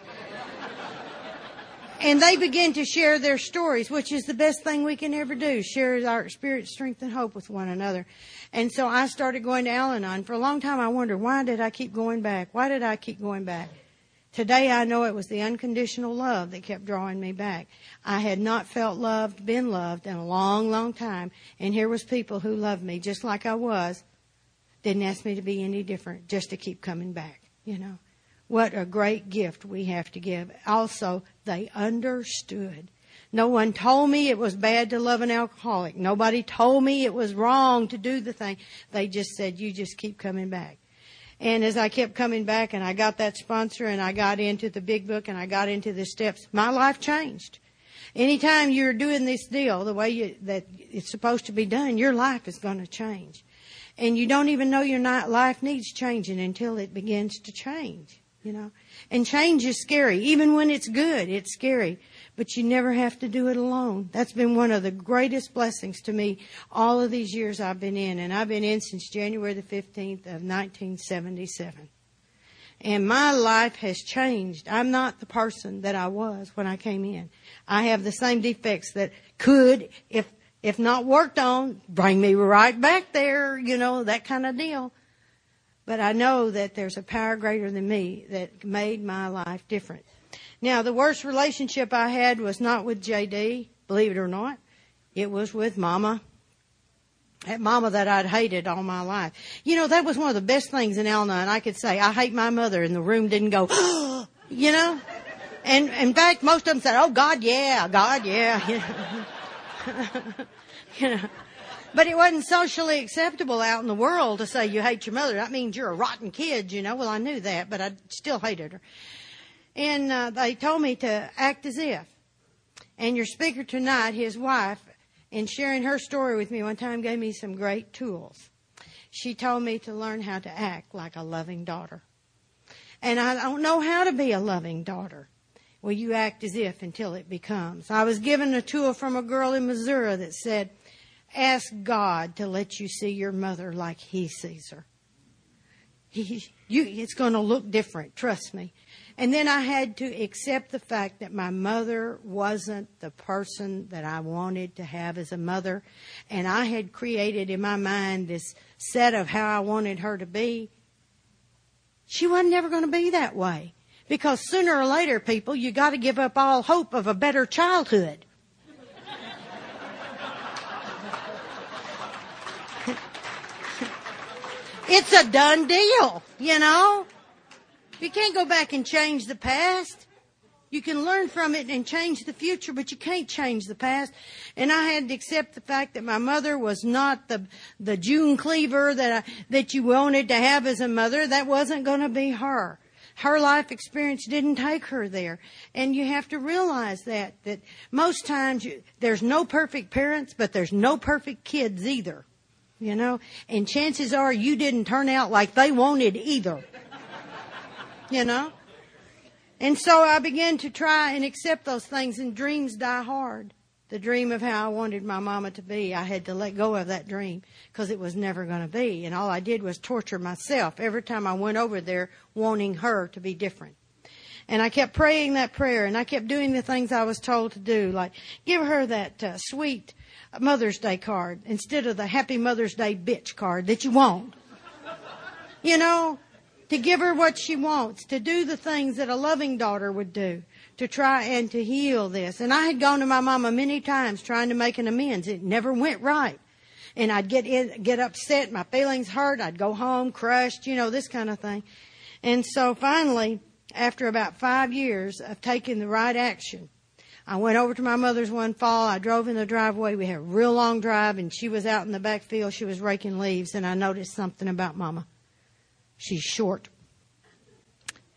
And they began to share their stories, which is the best thing we can ever do, share our experience, strength, and hope with one another. And so I started going to Al-Anon. For a long time I wondered, why did I keep going back? Why did I keep going back? Today I know it was the unconditional love that kept drawing me back. I had not felt loved, been loved in a long, long time. And here was people who loved me just like I was. Didn't ask me to be any different, just to keep coming back, you know. What a great gift we have to give. Also, they understood. No one told me it was bad to love an alcoholic. Nobody told me it was wrong to do the thing. They just said, you just keep coming back. And as I kept coming back and I got that sponsor and I got into the big book and I got into the steps, my life changed. Anytime you're doing this deal the way you, that it's supposed to be done, your life is going to change. And you don't even know your life needs changing until it begins to change, you know. And change is scary. Even when it's good, it's scary. But you never have to do it alone. That's been one of the greatest blessings to me all of these years I've been in. And I've been in since January the fifteenth of nineteen seventy-seven. And my life has changed. I'm not the person that I was when I came in. I have the same defects that could, if If not worked on, bring me right back there, you know, that kind of deal. But I know that there's a power greater than me that made my life different. Now, the worst relationship I had was not with J D, believe it or not. It was with Mama. That Mama that I'd hated all my life. You know, that was one of the best things in Al-Anon. I could say, I hate my mother, and the room didn't go, you know. And in fact, most of them said, oh, God, yeah, God, yeah, you know. You know, but it wasn't socially acceptable out in the world to say you hate your mother. That means you're a rotten kid, you know. Well, I knew that, but I still hated her. And uh, they told me to act as if. And your speaker tonight, his wife, in sharing her story with me one time, gave me some great tools. She told me to learn how to act like a loving daughter. And I don't know how to be a loving daughter. Well, you act as if until it becomes. I was given a tool from a girl in Missouri that said, ask God to let you see your mother like He sees her. He, you, it's going to look different, trust me. And then I had to accept the fact that my mother wasn't the person that I wanted to have as a mother. And I had created in my mind this set of how I wanted her to be. She wasn't ever going to be that way. Because sooner or later, people, you got to give up all hope of a better childhood. It's a done deal, you know. You can't go back and change the past. You can learn from it and change the future, but you can't change the past. And I had to accept the fact that my mother was not the the June Cleaver that I, that you wanted to have as a mother. That wasn't going to be her. Her life experience didn't take her there. And you have to realize that, that most times you, there's no perfect parents, but there's no perfect kids either. You know, and chances are you didn't turn out like they wanted either. You know? And so I began to try and accept those things, and dreams die hard. The dream of how I wanted my mama to be, I had to let go of that dream because it was never going to be. And all I did was torture myself every time I went over there wanting her to be different. And I kept praying that prayer, and I kept doing the things I was told to do, like give her that uh, sweet Mother's Day card instead of the Happy Mother's Day bitch card that you want. You know, to give her what she wants, to do the things that a loving daughter would do, to try and to heal this. And I had gone to my mama many times trying to make an amends. It never went right. And I'd get in, get upset, my feelings hurt, I'd go home crushed, you know, this kind of thing. And so finally, after about five years of taking the right action, I went over to my mother's one fall. I drove in the driveway. We had a real long drive, and she was out in the back field. She was raking leaves, and I noticed something about Mama. She's short.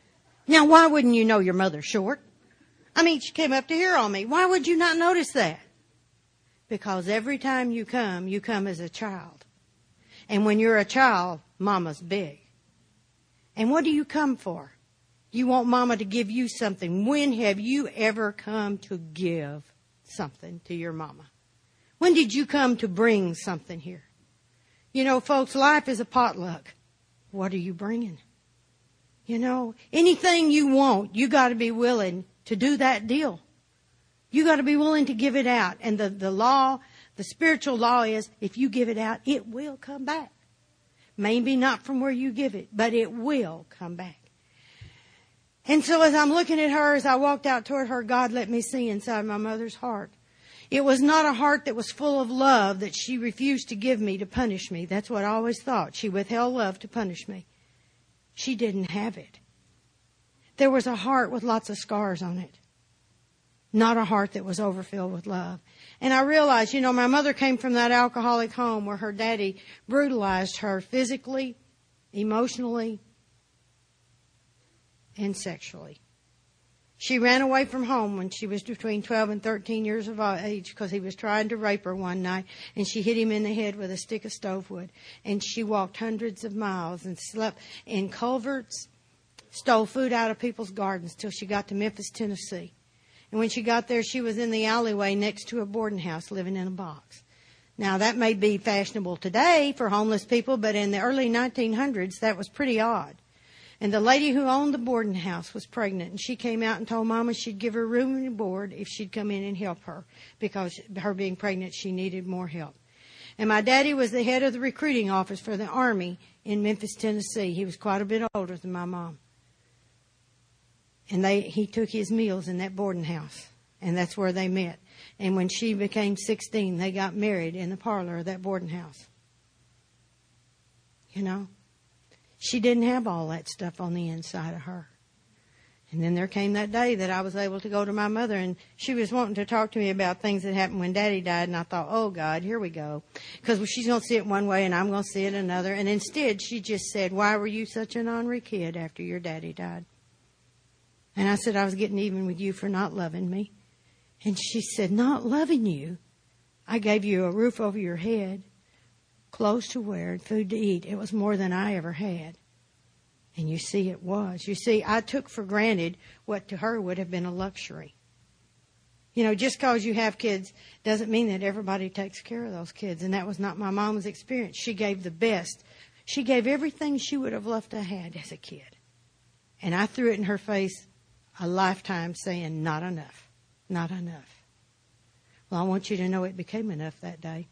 Now, why wouldn't you know your mother's short? I mean, she came up to here on me. Why would you not notice that? Because every time you come, you come as a child. And when you're a child, Mama's big. And what do you come for? You want Mama to give you something. When have you ever come to give something to your Mama? When did you come to bring something here? You know, folks, life is a potluck. What are you bringing? You know, anything you want, you got to be willing to do that deal. You got to be willing to give it out. And the, the law, the spiritual law is, if you give it out, it will come back. Maybe not from where you give it, but it will come back. And so as I'm looking at her, as I walked out toward her, God let me see inside my mother's heart. It was not a heart that was full of love that she refused to give me to punish me. That's what I always thought. She withheld love to punish me. She didn't have it. There was a heart with lots of scars on it. Not a heart that was overfilled with love. And I realized, you know, my mother came from that alcoholic home where her daddy brutalized her physically, emotionally, and sexually. She ran away from home when she was between twelve and thirteen years of age because he was trying to rape her one night, and she hit him in the head with a stick of stove wood. And she walked hundreds of miles and slept in culverts, stole food out of people's gardens till she got to Memphis, Tennessee. And when she got there, she was in the alleyway next to a boarding house living in a box. Now, that may be fashionable today for homeless people, but in the early nineteen hundreds, that was pretty odd. And the lady who owned the boarding house was pregnant, and she came out and told Mama she'd give her room and board if she'd come in and help her, because her being pregnant, she needed more help. And my daddy was the head of the recruiting office for the Army in Memphis, Tennessee. He was quite a bit older than my mom. And they he took his meals in that boarding house, and that's where they met. And when she became sixteen, they got married in the parlor of that boarding house. You know? She didn't have all that stuff on the inside of her. And then there came that day that I was able to go to my mother, and she was wanting to talk to me about things that happened when Daddy died, and I thought, oh, God, here we go. Because she's going to see it one way, and I'm going to see it another. And instead, she just said, why were you such an ornery kid after your daddy died? And I said, I was getting even with you for not loving me. And she said, not loving you? I gave you a roof over your head, clothes to wear, and food to eat. It was more than I ever had. And you see, it was. You see, I took for granted what to her would have been a luxury. You know, just because you have kids doesn't mean that everybody takes care of those kids. And that was not my mom's experience. She gave the best. She gave everything she would have loved to have had as a kid. And I threw it in her face a lifetime saying, not enough, not enough. Well, I want you to know it became enough that day.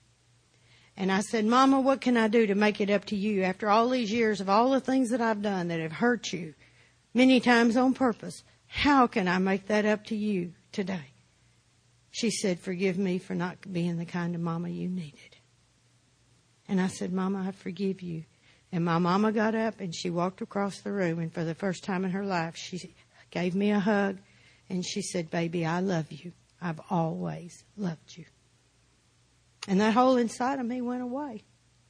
And I said, Mama, what can I do to make it up to you after all these years of all the things that I've done that have hurt you, many times on purpose? How can I make that up to you today? She said, forgive me for not being the kind of mama you needed. And I said, Mama, I forgive you. And my mama got up and she walked across the room, and for the first time in her life, she gave me a hug, and she said, baby, I love you. I've always loved you. And that hole inside of me went away.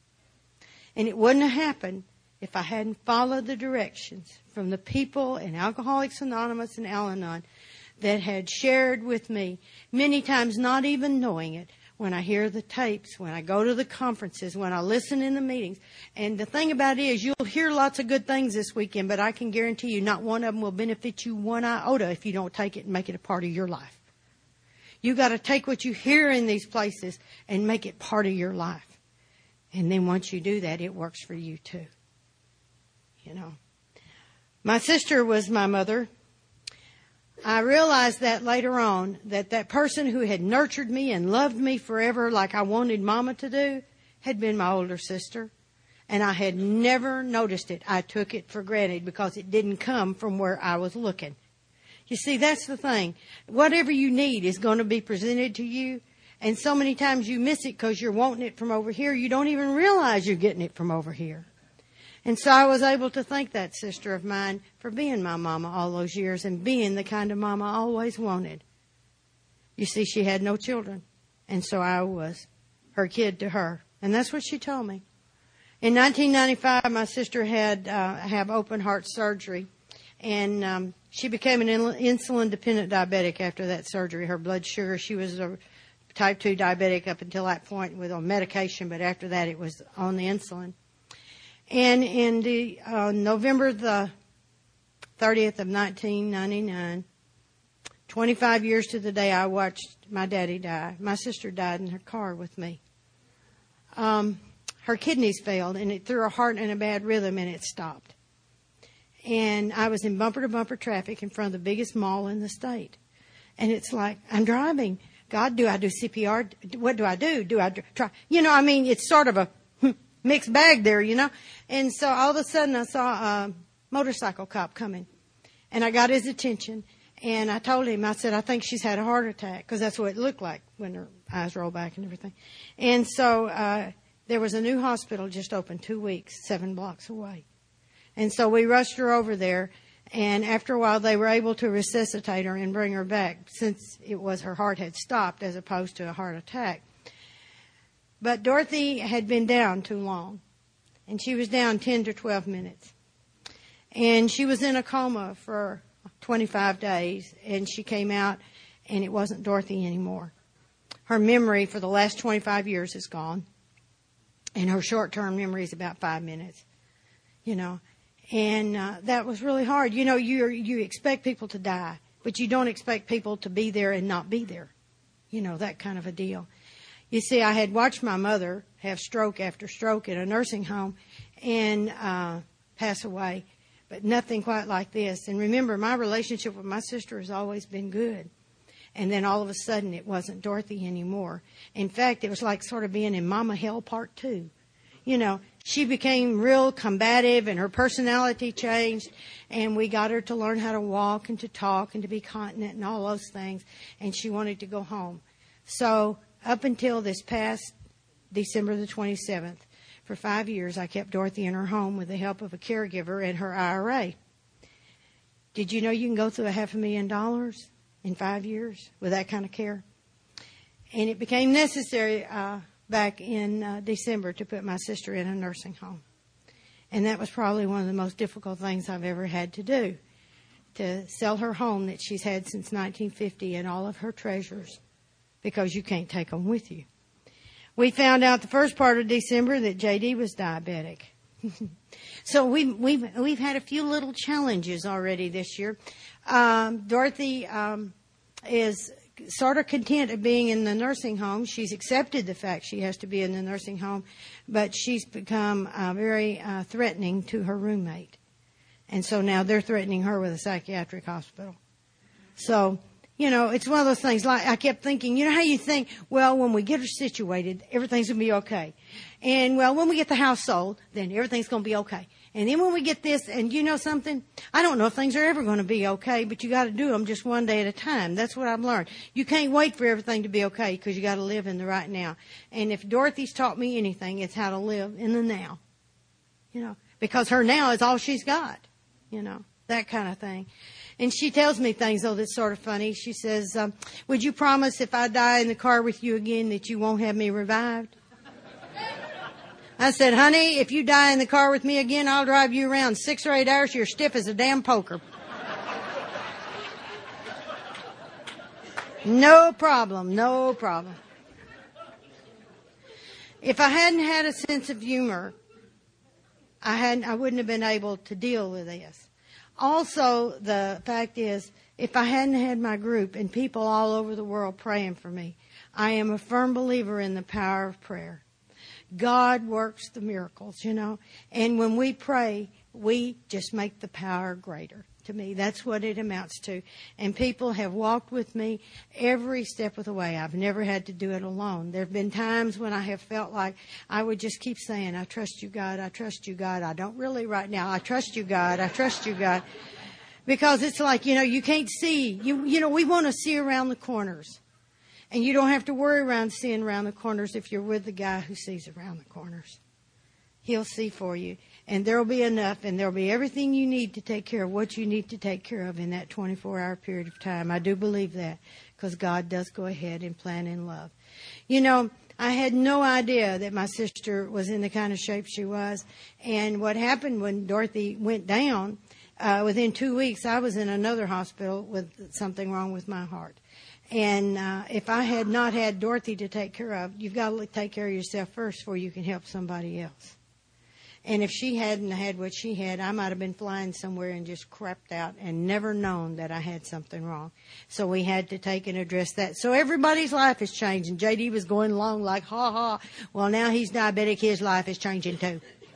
And it wouldn't have happened if I hadn't followed the directions from the people in Alcoholics Anonymous and Al-Anon that had shared with me, many times not even knowing it, when I hear the tapes, when I go to the conferences, when I listen in the meetings. And the thing about it is, you'll hear lots of good things this weekend, but I can guarantee you not one of them will benefit you one iota if you don't take it and make it a part of your life. You got to take what you hear in these places and make it part of your life. And then once you do that, it works for you too. You know. My sister was my mother. I realized that later on, that that person who had nurtured me and loved me forever like I wanted Mama to do had been my older sister. And I had never noticed it. I took it for granted because it didn't come from where I was looking. You see, that's the thing. Whatever you need is going to be presented to you. And so many times you miss it because you're wanting it from over here. You don't even realize you're getting it from over here. And so I was able to thank that sister of mine for being my mama all those years and being the kind of mama I always wanted. You see, she had no children. And so I was her kid to her. And that's what she told me. In nineteen ninety-five, my sister had uh, have open heart surgery. And um, she became an insulin-dependent diabetic after that surgery. Her blood sugar, she was a type two diabetic up until that point with on medication, but after that it was on the insulin. And in the uh, November the thirtieth of nineteen ninety-nine, twenty-five years to the day I watched my daddy die, my sister died in her car with me. Um, her kidneys failed, and it threw her heart in a bad rhythm, and it stopped. And I was in bumper-to-bumper traffic in front of the biggest mall in the state. And it's like, I'm driving. God, do I do C P R? What do I do? Do I try? You know, I mean, it's sort of a mixed bag there, you know. And so all of a sudden I saw a motorcycle cop coming. And I got his attention. And I told him, I said, I think she's had a heart attack, because that's what it looked like when her eyes rolled back and everything. And so uh, there was a new hospital just opened two weeks, seven blocks away. And so we rushed her over there. And after a while, they were able to resuscitate her and bring her back, since it was her heart had stopped as opposed to a heart attack. But Dorothy had been down too long, and she was down ten to twelve minutes. And she was in a coma for twenty-five days, and she came out, and it wasn't Dorothy anymore. Her memory for the last twenty-five years is gone, and her short-term memory is about five minutes, you know. And uh, that was really hard. You know, you you expect people to die, but you don't expect people to be there and not be there. You know, that kind of a deal. You see, I had watched my mother have stroke after stroke in a nursing home and uh, pass away, but nothing quite like this. And remember, my relationship with my sister has always been good. And then all of a sudden, it wasn't Dorothy anymore. In fact, it was like sort of being in Mama Hell Part Two. You know, she became real combative, and her personality changed, and we got her to learn how to walk and to talk and to be continent and all those things, and she wanted to go home. So up until this past December the twenty-seventh, for five years, I kept Dorothy in her home with the help of a caregiver and her I R A. Did you know you can go through a half a million dollars in five years with that kind of care? And it became necessary uh, back in uh, December to put my sister in a nursing home. And that was probably one of the most difficult things I've ever had to do, to sell her home that she's had since nineteen fifty and all of her treasures, because you can't take them with you. We found out the first part of December that J D was diabetic. So we've, we've, we've had a few little challenges already this year. Um, Dorothy um, is sort of content of being in the nursing home. She's accepted the fact she has to be in the nursing home, but she's become uh, very uh, threatening to her roommate. And so now they're threatening her with a psychiatric hospital. So, you know, it's one of those things, like I kept thinking, you know how you think, well, when we get her situated, everything's going to be okay. And, well, when we get the house sold, then everything's going to be okay. And then when we get this, and you know something? I don't know if things are ever going to be okay, but you got to do them just one day at a time. That's what I've learned. You can't wait for everything to be okay, because you got to live in the right now. And if Dorothy's taught me anything, it's how to live in the now. You know, because her now is all she's got. You know, that kind of thing. And she tells me things, though, that's sort of funny. She says, um, would you promise if I die in the car with you again that you won't have me revived? I said, honey, if you die in the car with me again, I'll drive you around six or eight hours. You're stiff as a damn poker. No problem, no problem. If I hadn't had a sense of humor, I hadn't, I wouldn't have been able to deal with this. Also, the fact is, if I hadn't had my group and people all over the world praying for me, I am a firm believer in the power of prayer. God works the miracles, you know. And when we pray, we just make the power greater. To me, that's what it amounts to. And people have walked with me every step of the way. I've never had to do it alone. There have been times when I have felt like I would just keep saying, I trust you, God, I trust you, God. I don't really right now. I trust you, God, I trust you, God. Because it's like, you know, you can't see. You, you know, we want to see around the corners. And you don't have to worry around seeing around the corners if you're with the guy who sees around the corners. He'll see for you. And there'll be enough, and there'll be everything you need to take care of what you need to take care of in that twenty-four hour period of time. I do believe that, because God does go ahead and plan in love. You know, I had no idea that my sister was in the kind of shape she was. And what happened when Dorothy went down, uh, within two weeks, I was in another hospital with something wrong with my heart. And uh, if I had not had Dorothy to take care of, you've got to take care of yourself first before you can help somebody else. And if she hadn't had what she had, I might have been flying somewhere and just crapped out and never known that I had something wrong. So we had to take and address that. So everybody's life is changing. J D was going along like, ha ha. Well, now he's diabetic. His life is changing too.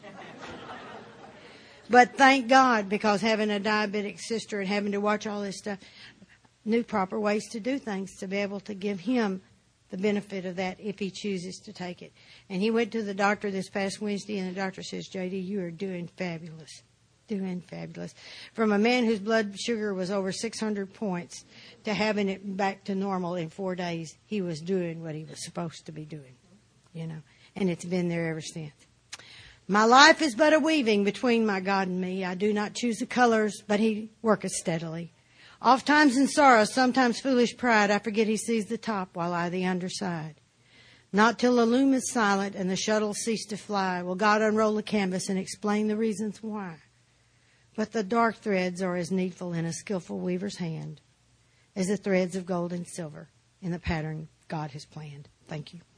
But thank God, because having a diabetic sister and having to watch all this stuff, knew proper ways to do things to be able to give him the benefit of that if he chooses to take it. And he went to the doctor this past Wednesday, and the doctor says, J D, you are doing fabulous. Doing fabulous. From a man whose blood sugar was over six hundred points to having it back to normal in four days, he was doing what he was supposed to be doing, you know. And it's been there ever since. My life is but a weaving between my God and me. I do not choose the colors, but he worketh steadily. Oft times in sorrow, sometimes foolish pride, I forget he sees the top while I the underside. Not till the loom is silent and the shuttle cease to fly will God unroll the canvas and explain the reasons why. But the dark threads are as needful in a skillful weaver's hand as the threads of gold and silver in the pattern God has planned. Thank you.